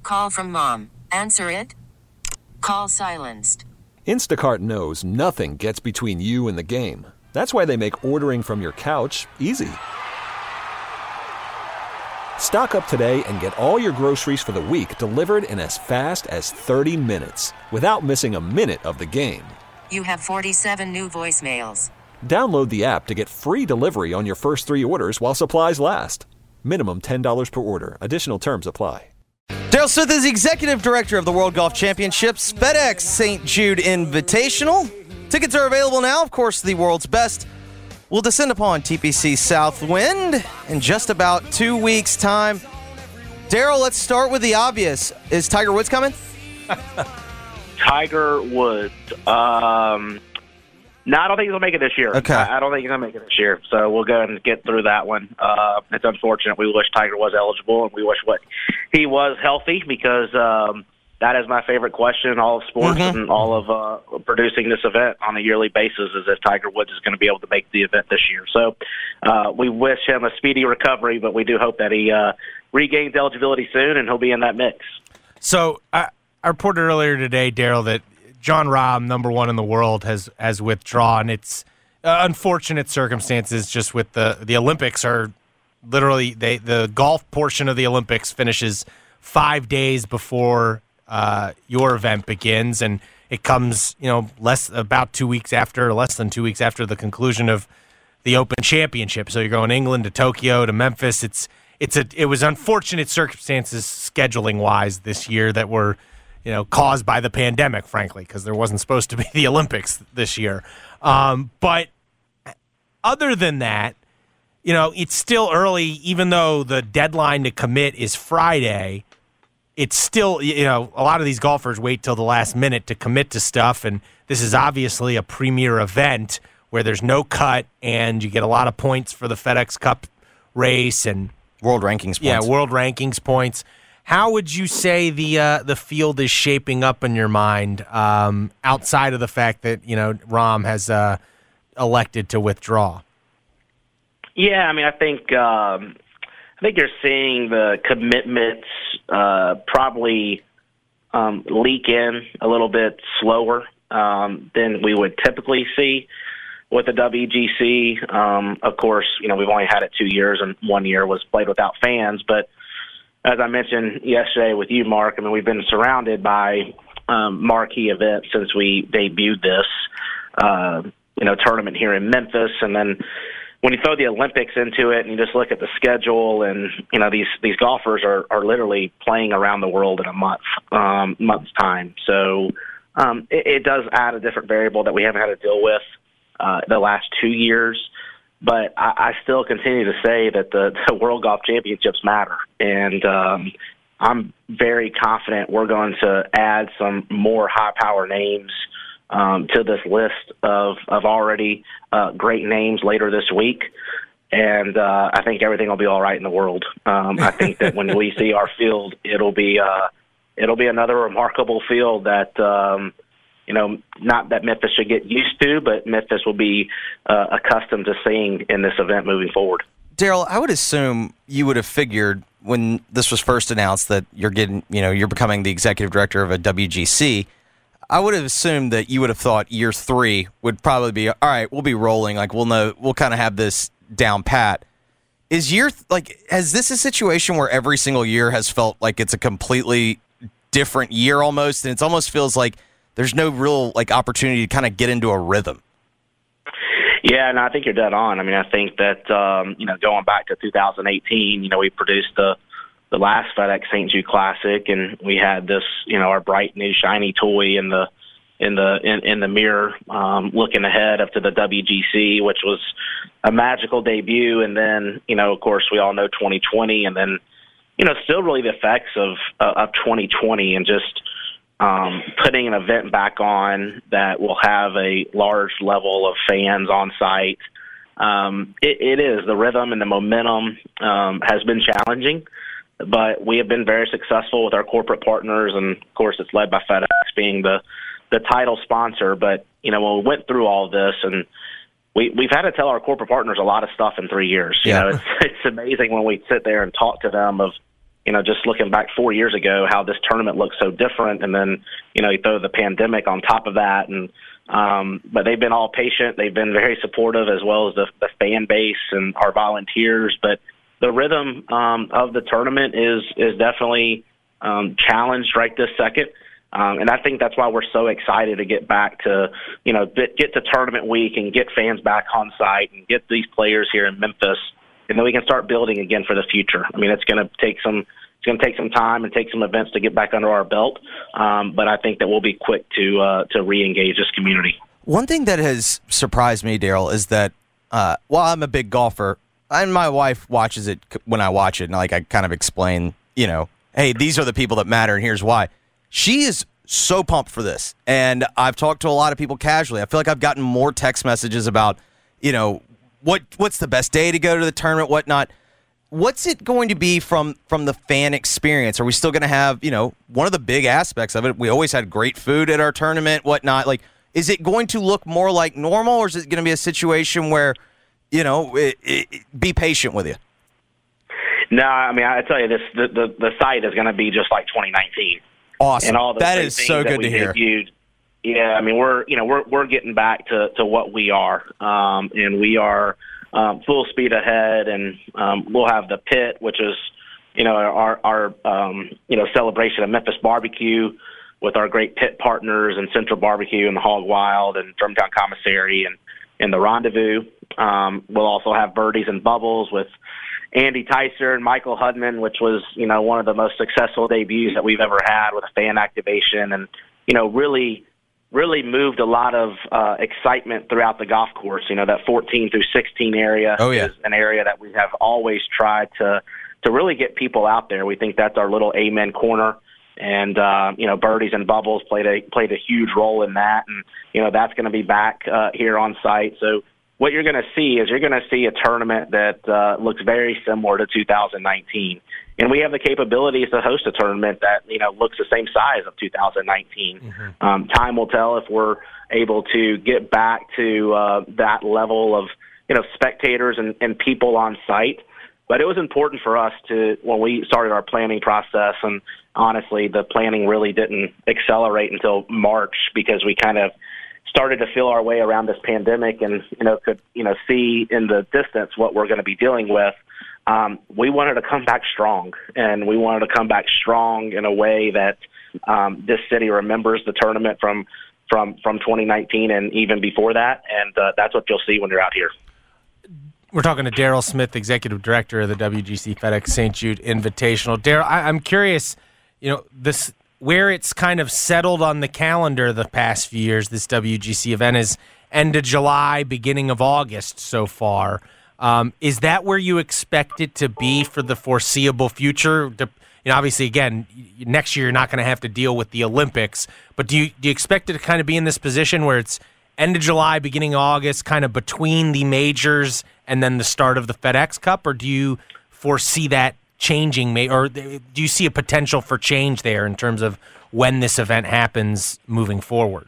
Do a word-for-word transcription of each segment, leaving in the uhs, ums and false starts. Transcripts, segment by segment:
Call from mom. Answer it. Call silenced. Instacart knows nothing gets between you and the game. That's why they make ordering from your couch easy. Stock up today and get all your groceries for the week delivered in as fast as thirty minutes without missing a minute of the game. You have forty-seven new voicemails. Download the app to get free delivery on your first three orders while supplies last. Minimum ten dollars per order. Additional terms apply. Daryl Smith is the executive director of the World Golf Championships FedEx Saint Jude Invitational. Tickets are available now. Of course, the world's best will descend upon T P C Southwind in just about two weeks' time. Daryl, let's start with the obvious. Is Tiger Woods coming? Tiger Woods. Um, no, I don't think he'll make it this year. Okay. I, I don't think he's going to make it this year. So we'll go and get through that one. Uh, it's unfortunate. We wish Tiger was eligible, and we wish what he was healthy, because um, that is my favorite question in all of sports mm-hmm. and all of uh, producing this event on a yearly basis, is if Tiger Woods is going to be able to make the event this year. So uh, we wish him a speedy recovery, but we do hope that he uh, regains eligibility soon and he'll be in that mix. So I, I reported earlier today, Daryl, that Jon Rahm, number one in the world, has has withdrawn. It's uh, unfortunate circumstances just with the, the Olympics are literally, they the golf portion of the Olympics finishes five days before uh, your event begins, and it comes, you know, less about two weeks after, less than two weeks after the conclusion of the Open Championship. So you're going England to Tokyo to Memphis. It's it's a it was unfortunate circumstances scheduling wise this year that were, you know, caused by the pandemic, frankly, because there wasn't supposed to be the Olympics this year. Um, but other than that, you know, it's still early, even though the deadline to commit is Friday. It's still, you know, a lot of these golfers wait till the last minute to commit to stuff, and this is obviously a premier event where there's no cut, and you get a lot of points for the FedEx Cup race and World rankings points. Yeah, world rankings points. How would you say the uh, the field is shaping up in your mind, um, outside of the fact that, you know, Rahm has uh, elected to withdraw? Yeah, I mean, I think um, I think you're seeing the commitments uh, probably um, leak in a little bit slower um, than we would typically see with the W G C. Um, of course, you know, we've only had it two years, and one year was played without fans, but as I mentioned yesterday with you, Mark, I mean, we've been surrounded by um, marquee events since we debuted this, uh, you know, tournament here in Memphis. And then when you throw the Olympics into it and you just look at the schedule, and, you know, these, these golfers are, are literally playing around the world in a month, um, month's time. So um, it, it does add a different variable that we haven't had to deal with uh, the last two years. But I, I still continue to say that the, the World Golf Championships matter. And um, I'm very confident we're going to add some more high-power names um, to this list of, of already uh, great names later this week. And uh, I think everything will be all right in the world. Um, I think that when we see our field, it'll be uh, it'll be another remarkable field that um, – you know, not that Memphis should get used to, but Memphis will be uh, accustomed to seeing in this event moving forward. Daryl, I would assume you would have figured when this was first announced that you're getting, you know, you're becoming the executive director of a W G C. I would have assumed that you would have thought year three would probably be, all right, we'll be rolling. Like, we'll know, we'll kind of have this down pat. Is year, like, has this a situation where every single year has felt like it's a completely different year almost, and it almost feels like there's no real, like, opportunity to kind of get into a rhythm? Yeah, and I think you're dead on. I mean, I think that, um, you know, going back to two thousand eighteen, you know, we produced the the last FedEx Saint Jude Classic, and we had this, you know, our bright new shiny toy in the in the in, in the mirror, um, looking ahead up to the W G C, which was a magical debut. And then, you know, of course, we all know twenty twenty, and then, you know, still really the effects of uh, of twenty twenty, and just Um, putting an event back on that will have a large level of fans on site. Um, it, it is. The rhythm and the momentum um, has been challenging, but we have been very successful with our corporate partners, and, of course, it's led by FedEx being the, the title sponsor. But, you know, when we went through all of this, and we, we've had to tell our corporate partners a lot of stuff in three years. You yeah. know, it's, it's amazing when we sit there and talk to them of, you know, just looking back four years ago, how this tournament looked so different. And then, you know, you throw the pandemic on top of that. And, um, but they've been all patient. They've been very supportive, as well as the, the fan base and our volunteers. But the rhythm um, of the tournament is, is definitely um, challenged right this second. Um, and I think that's why we're so excited to get back to, you know, get, get to tournament week and get fans back on site and get these players here in Memphis. And then we can start building again for the future. I mean, it's going to take some it's going to take some time and take some events to get back under our belt. Um, but I think that we'll be quick to uh, to re-engage this community. One thing that has surprised me, Daryl, is that uh, while I'm a big golfer, and my wife watches it when I watch it, and like I kind of explain, you know, hey, these are the people that matter, and here's why. She is so pumped for this, and I've talked to a lot of people casually. I feel like I've gotten more text messages about, you know, what what's the best day to go to the tournament, whatnot. What's it going to be from from the fan experience? Are we still going to have, you know, one of the big aspects of it? We always had great food at our tournament, whatnot. Like, is it going to look more like normal, or is it going to be a situation where, you know, it, it, be patient with you? No, I mean, I tell you this: the the, the site is going to be just like twenty nineteen. Awesome. And all the that is so good to hear. Debuted. Yeah, I mean, we're you know we're we're getting back to, to what we are, um, and we are um, full speed ahead, and um, we'll have the pit, which is you know our our um, you know celebration of Memphis barbecue with our great pit partners and Central Barbecue and the Hog Wild and Germantown Commissary and and the Rendezvous. Um, we'll also have Birdies and Bubbles with Andy Tyser and Michael Hudman, which was you know one of the most successful debuts that we've ever had with a fan activation, and you know really. really moved a lot of uh, excitement throughout the golf course. You know, that fourteen through sixteen area oh, yeah. is an area that we have always tried to to really get people out there. We think that's our little amen corner. And, uh, you know, Birdies and Bubbles played a played a huge role in that. And, you know, that's going to be back uh, here on site. So what you're going to see is you're going to see a tournament that uh, looks very similar to two thousand nineteen. And we have the capabilities to host a tournament that, you know, looks the same size of two thousand nineteen. Mm-hmm. Um, time will tell if we're able to get back to uh, that level of, you know, spectators and, and people on site. But it was important for us to, when we started our planning process, and honestly, the planning really didn't accelerate until March because we kind of started to feel our way around this pandemic and, you know, could, you know, see in the distance what we're going to be dealing with. Um, we wanted to come back strong, and we wanted to come back strong in a way that um, this city remembers the tournament from from from twenty nineteen and even before that, and uh, that's what you'll see when you're out here. We're talking to Daryl Smith, Executive Director of the W G C FedEx Saint Jude Invitational. Daryl, I'm curious, you know, this where it's kind of settled on the calendar the past few years. This W G C event is end of July, beginning of August so far. Um, is that where you expect it to be for the foreseeable future? You know, obviously, again, next year you're not going to have to deal with the Olympics, but do you do you expect it to kind of be in this position where it's end of July, beginning of August, kind of between the majors and then the start of the FedEx Cup, or do you foresee that changing, or do you see a potential for change there in terms of when this event happens moving forward?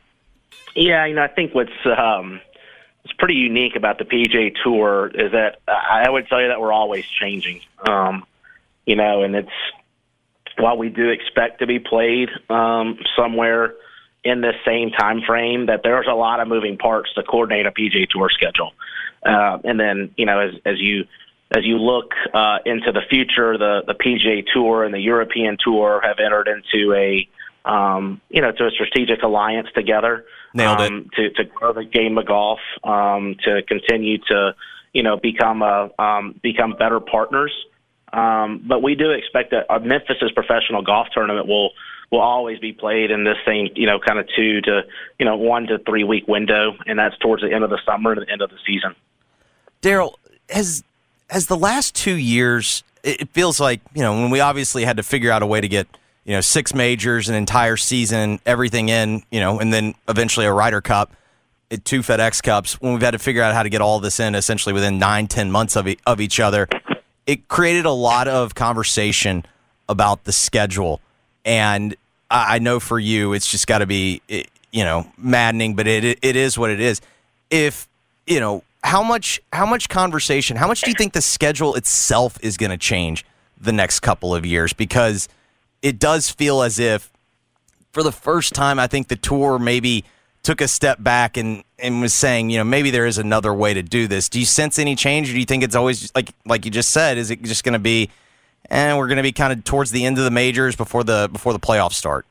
Yeah, you know, I think what's um, it's pretty unique about the P G A Tour is that I would tell you that we're always changing. Um, you know, and it's while we do expect to be played um, somewhere in this same time frame, that there's a lot of moving parts to coordinate a P G A Tour schedule. Uh, and then, you know, as as you as you look uh, into the future, the the P G A Tour and the European Tour have entered into a um, you know to a strategic alliance together. Nailed it. Um, to, to grow the game of golf, um, to continue to, you know, become a um, become better partners. Um, but we do expect that a Memphis's professional golf tournament will will always be played in this same, you know, kind of two to, you know, one to three week window, and that's towards the end of the summer and the end of the season. Daryl, has has the last two years, it feels like, you know, when we obviously had to figure out a way to get, you know, six majors, an entire season, everything in, you know, and then eventually a Ryder Cup, two FedEx Cups, when we've had to figure out how to get all this in essentially within nine, ten months of, e- of each other, it created a lot of conversation about the schedule. And I, I know for you, it's just got to be, it, you know, maddening, but it it is what it is. If, you know, how much how much conversation, how much do you think the schedule itself is going to change the next couple of years, because it does feel as if for the first time, I think the tour maybe took a step back and, and was saying, you know, maybe there is another way to do this. Do you sense any change, or do you think it's always, like like you just said, is it just going to be, and we're going to be kind of towards the end of the majors before the before the playoffs start?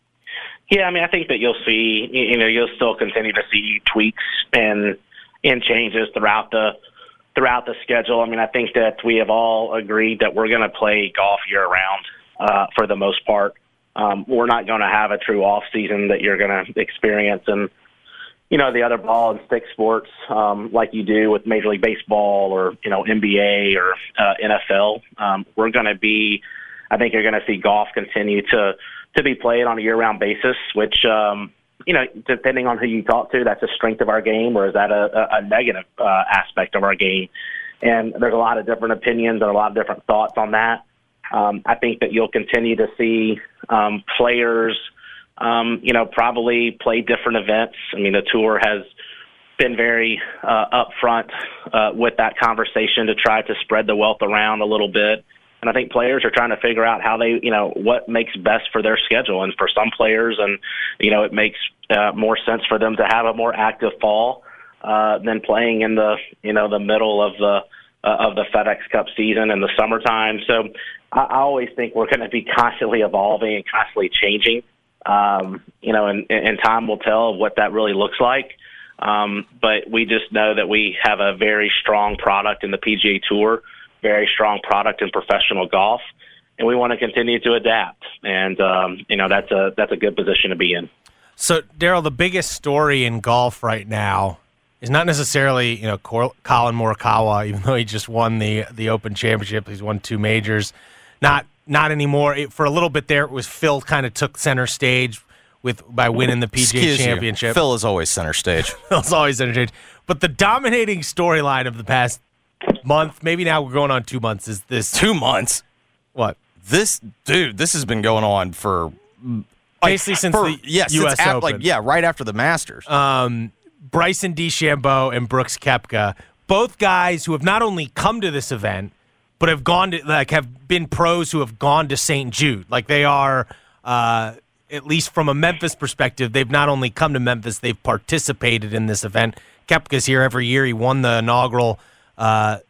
Yeah, I mean, I think that you'll see, you know, you'll still continue to see tweaks and and changes throughout the throughout the schedule. I mean, I think that we have all agreed that we're going to play golf year round uh, for the most part. Um, we're not going to have a true off season that you're going to experience in, you know, the other ball and stick sports um, like you do with Major League Baseball or, you know, N B A or uh, N F L. Um, we're going to be, I think you're going to see golf continue to, to be played on a year-round basis, which, um, you know, depending on who you talk to, that's a strength of our game, or is that a, a negative uh, aspect of our game? And there's a lot of different opinions and a lot of different thoughts on that. Um, I think that you'll continue to see um, players, um, you know, probably play different events. I mean, the tour has been very uh, upfront uh, with that conversation to try to spread the wealth around a little bit. And I think players are trying to figure out how they, you know, what makes best for their schedule. And for some players, and, you know, it makes uh, more sense for them to have a more active fall uh, than playing in the, you know, the middle of the, uh, of the FedEx Cup season in the summertime. So I, I always think we're going to be constantly evolving and constantly changing, um, you know, and, and time will tell what that really looks like. Um, but we just know that we have a very strong product in the P G A Tour, very strong product in professional golf, and we want to continue to adapt. And, um, you know, that's a, that's a good position to be in. So, Daryl, the biggest story in golf right now is not necessarily, you know, Cor- Colin Morikawa, even though he just won the the Open Championship. He's won two majors. Not not anymore. It, for a little bit there, it was Phil kind of took center stage with by winning the P G A Excuse Championship. You. Phil is always center stage. Phil's always center stage. But the dominating storyline of the past month, maybe now we're going on two months, is this. Two months? What? This, dude, this has been going on for... Basically like, since for, the yeah, U S since at, Open. Like, yeah, right after the Masters. Um, Bryson DeChambeau and Brooks Koepka, both guys who have not only come to this event, but have gone to, like, have been pros who have gone to Saint Jude. Like, they are, uh, at least from a Memphis perspective, they've not only come to Memphis, they've participated in this event. Koepka's here every year. He won the inaugural uh,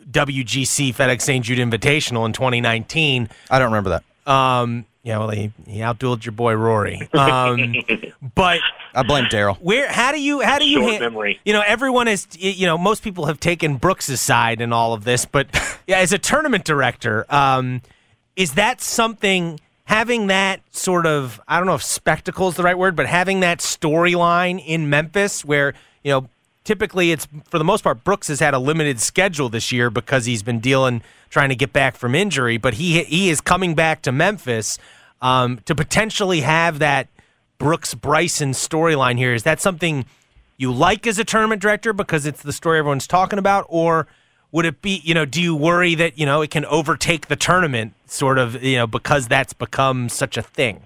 W G C FedEx Saint Jude Invitational in twenty nineteen. I don't remember that. Um, yeah, well, he, he outdueled your boy Rory. Um, but I blame Daryl. Where? How do you? How do you? Short ha- memory. You know, everyone is. You know, most people have taken Brooks's side in all of this, but yeah, as a tournament director, um, is that something? Having that sort of, I don't know if spectacle is the right word, but having that storyline in Memphis, where you know, typically it's for the most part, Brooks has had a limited schedule this year because he's been dealing, trying to get back from injury, but he he is coming back to Memphis um, to potentially have that Brooks Bryson storyline here. Is that something you like as a tournament director because it's the story everyone's talking about, or would it be, you know, do you worry that, you know, it can overtake the tournament sort of, you know, because that's become such a thing?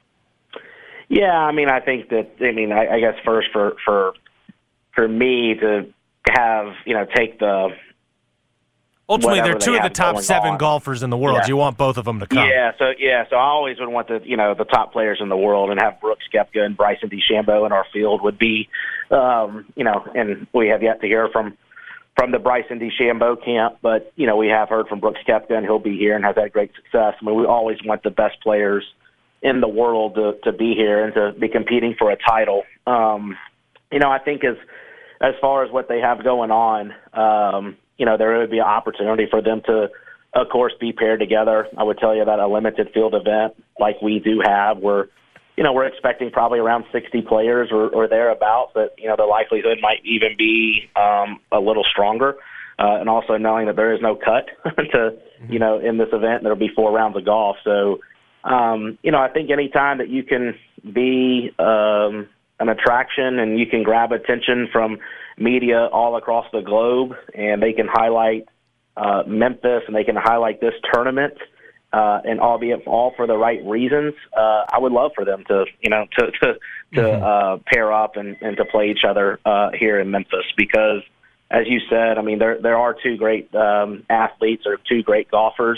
Yeah, I mean, I think that, I mean, I, I guess first for, for, for me to have, you know, take the, ultimately, they're they two of the have top going seven on. golfers in the world. Yeah. You want both of them to come. Yeah, so yeah, so I always would want the you know the top players in the world, and have Brooks Koepka and Bryson DeChambeau in our field would be, um, you know, and we have yet to hear from from the Bryson DeChambeau camp, but you know we have heard from Brooks Koepka, and he'll be here and has had great success. I mean, we always want the best players in the world to to be here and to be competing for a title. Um, you know, I think as as far as what they have going on. Um, You know, there would be an opportunity for them to, of course, be paired together. I would tell you that a limited field event like we do have, where, you know, we're expecting probably around sixty players or, or thereabouts, but, you know, the likelihood might even be um, a little stronger. Uh, and also knowing that there is no cut to, you know, in this event, there'll be four rounds of golf. So, um, you know, I think any time that you can be um, an attraction and you can grab attention from media all across the globe, and they can highlight uh, Memphis and they can highlight this tournament, uh, and albeit all for the right reasons, uh, I would love for them to, you know, to to, to mm-hmm. uh, pair up and, and to play each other uh, here in Memphis, because, as you said, I mean, there there are two great um, athletes or two great golfers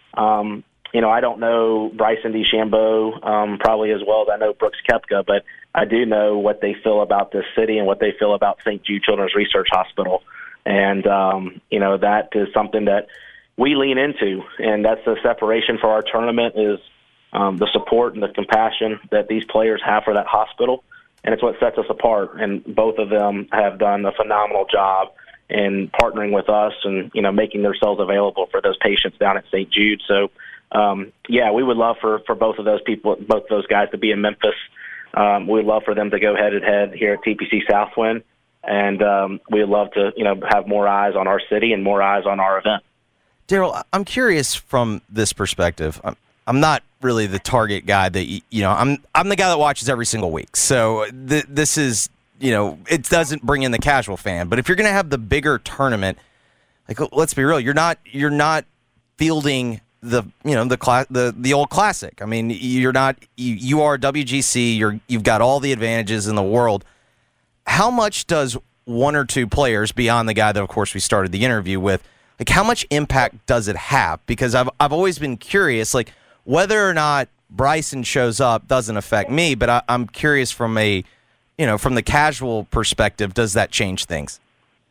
Um, you know, I don't know Bryson DeChambeau um, probably as well as I know Brooks Koepka, but I do know what they feel about this city and what they feel about Saint Jude Children's Research Hospital. And, um, you know, that is something that we lean into, and that's the separation for our tournament is um, the support and the compassion that these players have for that hospital, and it's what sets us apart. And both of them have done a phenomenal job in partnering with us and, you know, making themselves available for those patients down at Saint Jude. So, um, yeah, we would love for, for both of those people, both of those guys to be in Memphis. Um, we'd love for them to go head-to-head here at T P C Southwind, and um, we'd love to, you know, have more eyes on our city and more eyes on our event. Daryl, I'm curious from this perspective. I'm, I'm not really the target guy that, you know, I'm I'm the guy that watches every single week. So th- this is, you know, it doesn't bring in the casual fan. But if you're going to have the bigger tournament, like, let's be real, you're not you're not fielding the, you know, the cla- the the old classic. I mean, you're not you, you are W G C, you're you've got all the advantages in the world. How much does one or two players beyond the guy that, of course, we started the interview with, like, how much impact does it have? Because I've I've always been curious, like, whether or not Bryson shows up doesn't affect me, but I, I'm curious from a, you know, from the casual perspective, does that change things?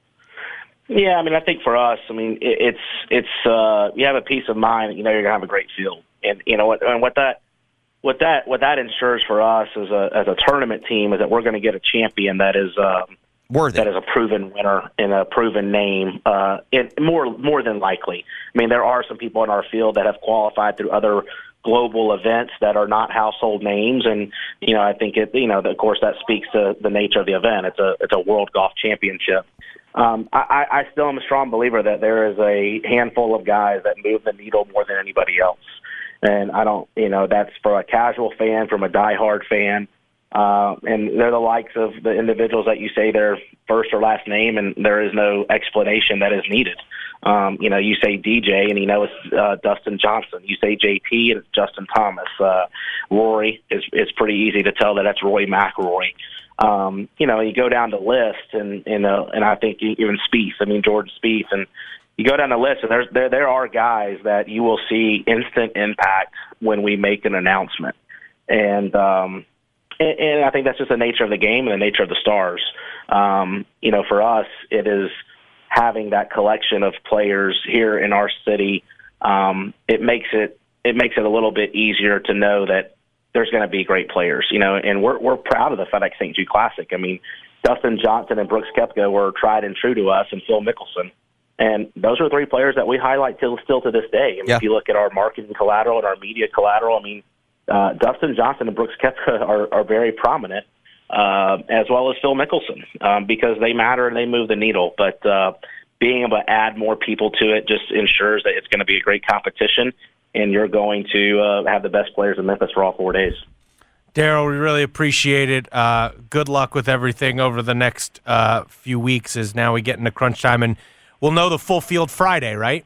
Yeah, I mean, I think for us, I mean, it, it's it's uh, you have a peace of mind that you know you're gonna have a great field, and you know what, and what that what that what that ensures for us as a as a tournament team is that we're going to get a champion that is. Um, Worthy. That is a proven winner and a proven name, uh, it, more more than likely. I mean, there are some people in our field that have qualified through other global events that are not household names, and you know, I think it, you know, of course, that speaks to the nature of the event. It's a it's a World Golf Championship. Um, I, I still am a strong believer that there is a handful of guys that move the needle more than anybody else, and I don't, you know, that's for a casual fan, from a diehard fan. Uh, and they're the likes of the individuals that you say their first or last name, and there is no explanation that is needed. Um, you know, you say D J, and you know it's uh, Dustin Johnson. You say J T, and it's Justin Thomas. Uh, Rory is is pretty easy to tell that that's Roy McIlroy. Um, you know, you go down the list, and and uh, and I think even Spieth. I mean Jordan Spieth, and you go down the list, and there's there there are guys that you will see instant impact when we make an announcement, and um, And, and I think that's just the nature of the game and the nature of the stars. Um, you know, for us, it is having that collection of players here in our city. Um, it makes it it makes it a little bit easier to know that there's going to be great players. You know, and we're we're proud of the FedEx Saint Jude Classic. I mean, Dustin Johnson and Brooks Koepka were tried and true to us, and Phil Mickelson. And those are three players that we highlight till still to this day. I mean, yeah. If you look at our marketing collateral and our media collateral, I mean. Uh, Dustin Johnson and Brooks Koepka are, are very prominent, uh, as well as Phil Mickelson, um, because they matter and they move the needle. But uh, being able to add more people to it just ensures that it's going to be a great competition, and you're going to uh, have the best players in Memphis for all four days. Daryl, we really appreciate it. Uh, good luck with everything over the next uh, few weeks as now we get into crunch time, and we'll know the full field Friday, right?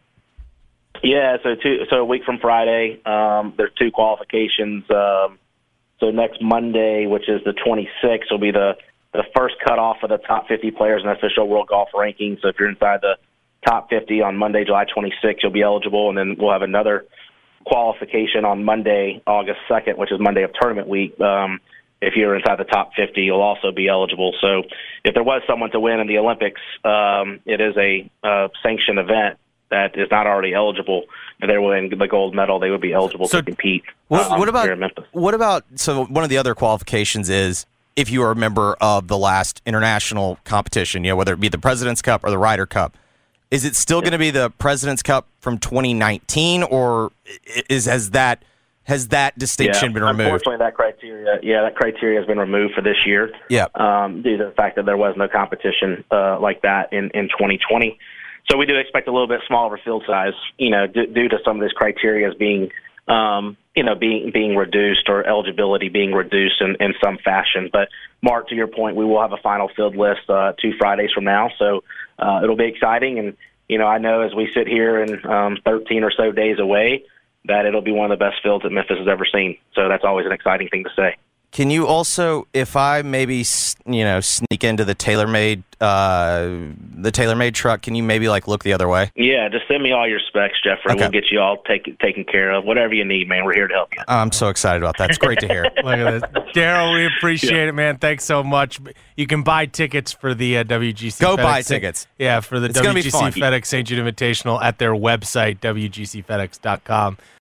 Yeah, so two, so a week from Friday, um, there's two qualifications. Um, so next Monday, which is the twenty-sixth, will be the, the first cutoff of the top fifty players in the official World Golf Ranking. So if you're inside the top fifty on Monday, July twenty-sixth, you'll be eligible, and then we'll have another qualification on Monday, August second, which is Monday of tournament week. Um, if you're inside the top fifty, you'll also be eligible. So if there was someone to win in the Olympics, um, it is a uh, sanctioned event that is not already eligible, and they win the gold medal, they would be eligible so to compete. What, um, what about here in Memphis. What about? So one of the other qualifications is if you are a member of the last international competition, you know, whether it be the President's Cup or the Ryder Cup. Is it still yeah. going to be the President's Cup from twenty nineteen, or is has that has that distinction yeah, been removed? Unfortunately, that criteria, yeah, that criteria has been removed for this year. Yeah, um, due to the fact that there was no competition uh, like that in in twenty twenty. So we do expect a little bit smaller field size, you know, d- due to some of these criteria being, um, you know, being being reduced or eligibility being reduced in, in some fashion. But, Mark, to your point, we will have a final field list uh, two Fridays from now. So uh, it'll be exciting. And, you know, I know as we sit here in um, thirteen or so days away that it'll be one of the best fields that Memphis has ever seen. So that's always an exciting thing to say. Can you also, if I maybe s- you know sneak into the TaylorMade uh, the TaylorMade truck, can you maybe like look the other way? Yeah, just send me all your specs, Jeffrey. Okay. We'll get you all take, taken care of. Whatever you need, man. We're here to help you. I'm so excited about that. It's great to hear. Look at this. Daryl, we appreciate it, man. Thanks so much. You can buy tickets for the uh, W G C Go FedEx. buy tickets. Yeah, for the It's gonna be W G C fun. FedEx Saint Jude Invitational at their website, W G C FedEx dot com.